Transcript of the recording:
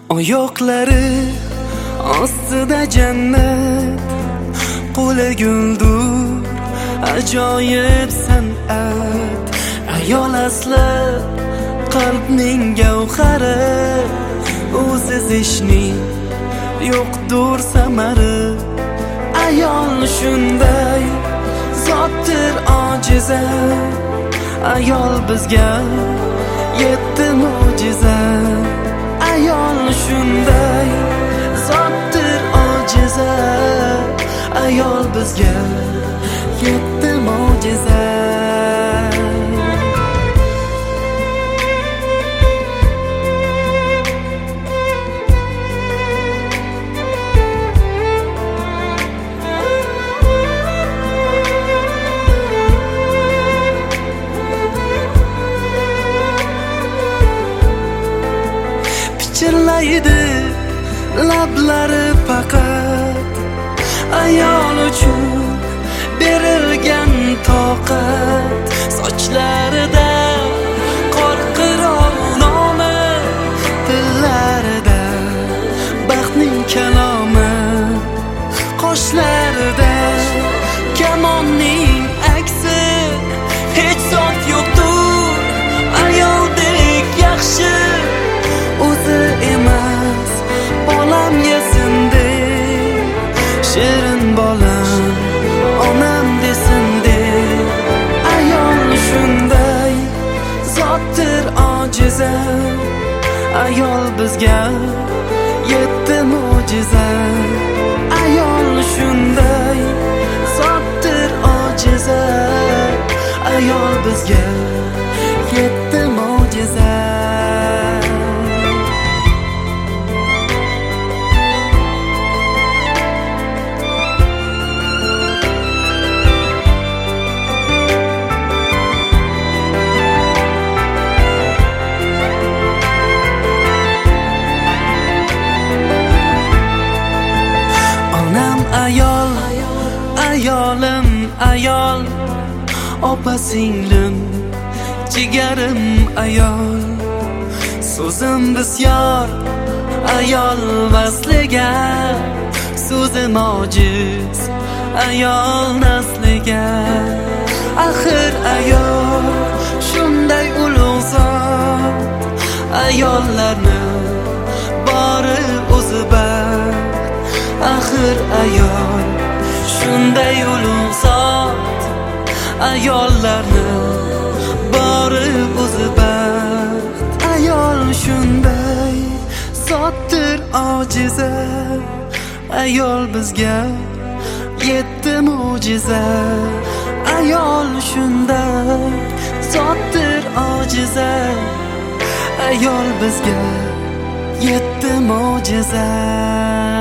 Oyoqlari ostida jannat, qo'li guldur, ajoyib san'at. Ayol asli qalbning gavhari, usiz ishning yo'qdur samari. Ayol shunday zotdir ojiza, ayol bizga yetti mo'jiza. Ayol shunday zotdir ojiza, ayol bizga yetti mo'jiza. Pichirlaydi lablari faqat, ayol uchun berilgan toqat. Sochlarida qorqiroq nomi, tillarida baxtning kalomi, qoshlarida kamonning aksi. Hech zot yo'qdur ayoldek yaxshi, o'zi emas bolam yesinde, shirin bolam onam desinde. Ayol shunday zotdir ojiza, ayol bizga yetti mo'jiza. Ayol shunday zotdir ojiza, ayol bizga yetti mo'jiza. Ayol, ayolim ayol, opa singlim, jigarim ayol. So'zim bisyor ayol vasliga, so'zim ojiz ayol nasliga. Axir ayol shunday ulug' zot, ayollarni bori o'zi baxt. Axir ayol shunday ulug' zot, ayollarni bori o'zi baxt. Ayol shunday zotdir ojiza, ayol bizga yetti mo'jiza. Ayol shunday zotdir ojiza, ayol bizga yetti mo'jiza.